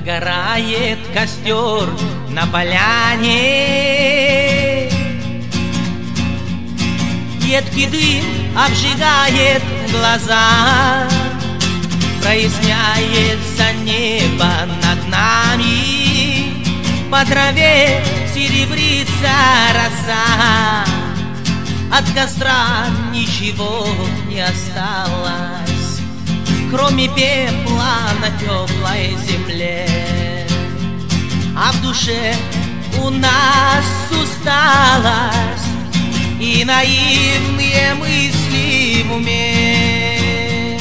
Догорает костер на поляне, едкий дым обжигает глаза, проясняется небо над нами, по траве серебрится роса, от костра ничего не осталось, кроме пепла на теплой земле. А в душе у нас усталость и наивные мысли в уме.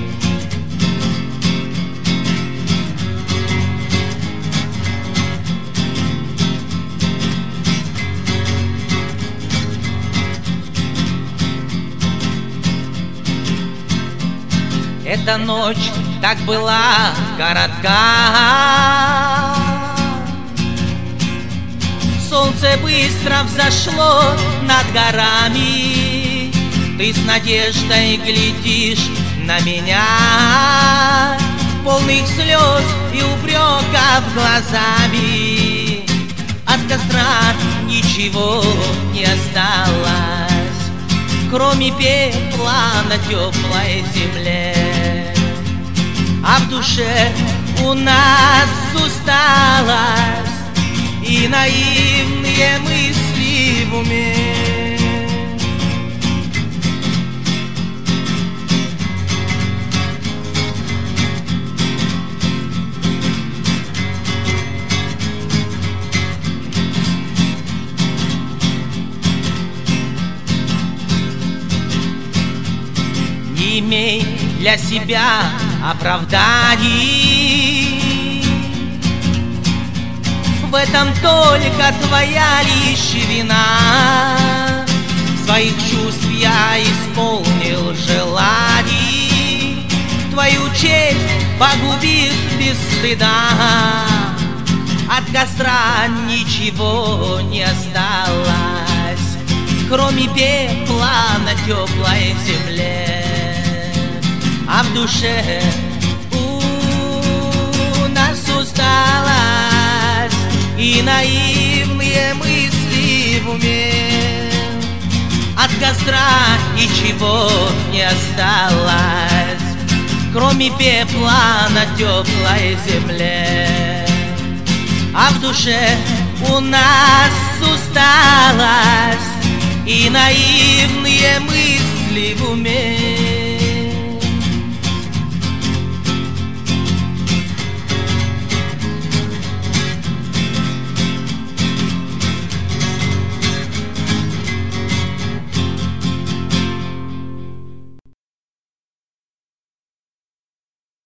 Эта ночь так была коротка, солнце быстро взошло над горами, ты с надеждой глядишь на меня, полных слез и упреков глазами. От костра ничего не осталось, кроме пепла на теплой земле. А в душе у нас усталость и наивные мысли в уме. Не имей для себя оправданий, в этом только твоя лишь вина. Своих чувств я исполнил желаний, твою честь погубив без стыда. От костра ничего не осталось, кроме пепла на теплой земле. А в душе у нас усталость и наивные мысли в уме. От костра ничего не осталось, кроме пепла на теплой земле. А в душе у нас усталость и наивные мысли в уме.